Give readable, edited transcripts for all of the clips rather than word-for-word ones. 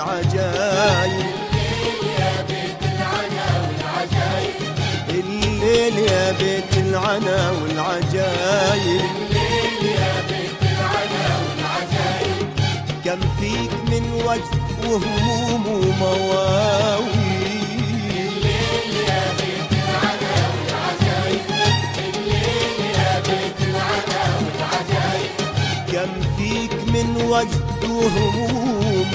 والعجايب، الليل يا بيت العنا والعجايب، كم فيك من وجد وهموم ومواويل، كم فيك من وجد وهموم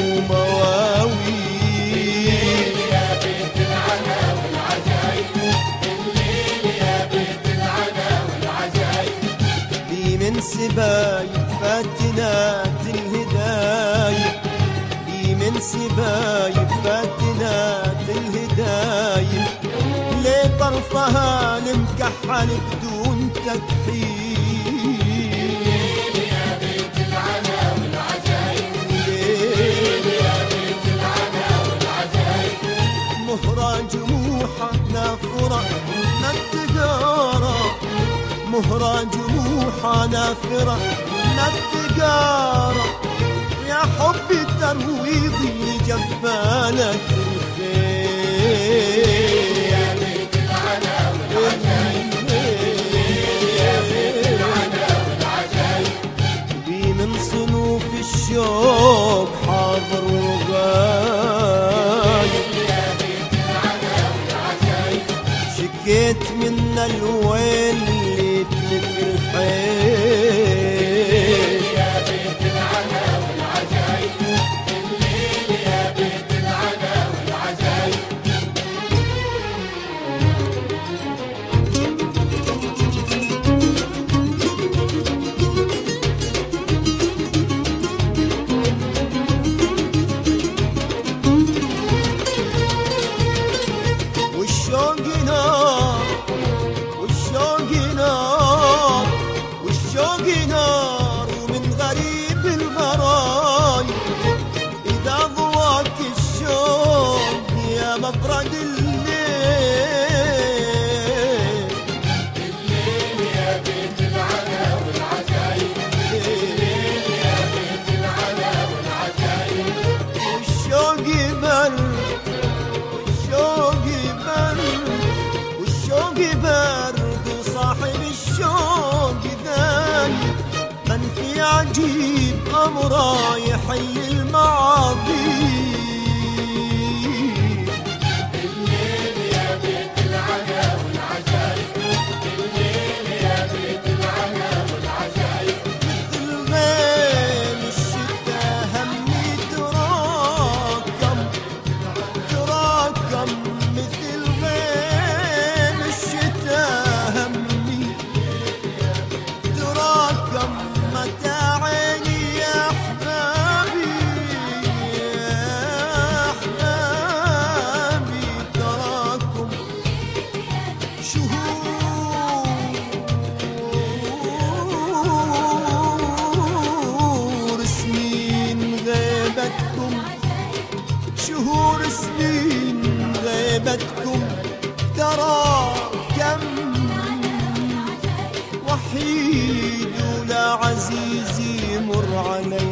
ومواويل، يا بيت العنا والعجايب، الليل يا بيت العنا والعجايب، لي من سبايب فاتنات الهدايب، لي من سبايب فاتنات الهدايب، ليه طرفها المكحل بدون تكحيل، مهرة جموحة نافرة ما التجارة، مهرة جموحة نافرة ما التجارة، يا حبي ترويضي جفانك الخير، يا بيت العنا والعجايب، يا بيت العنا والعجايب، بي من صنوف الشوق حاضر وغايب، شكيت من الويل اللي تلف الحيل، يا بيت العنا والعجايب، الليل يا بيت العنا والعجايب، والشوق نار، والشوق نار، والشوق نار، ومن غريب الغرايب إذا ضواك الشوق يا مبرد الليل، الليل يا بيت العنا والعجايب، الليل يا بيت العنا والعجايب، والشوق برد، والشوق برد، والشوق برد، وصاحب الشوق ذايب، من في عجيب أمره يحل المعاذير، الليل يا بيت العنا والعجايب، الليل يا بيت العنا والعجايب، مثل غيم الشتا همي تراكم، تراكم مثل غيم الشتا همي تراكم، متى عيني يا أحبابي، يا أحبابي تراكم شهور سنين غيبتكم، شهور سنين غيبتكم، ترى كم وحيد ولا عزيزي مر علي،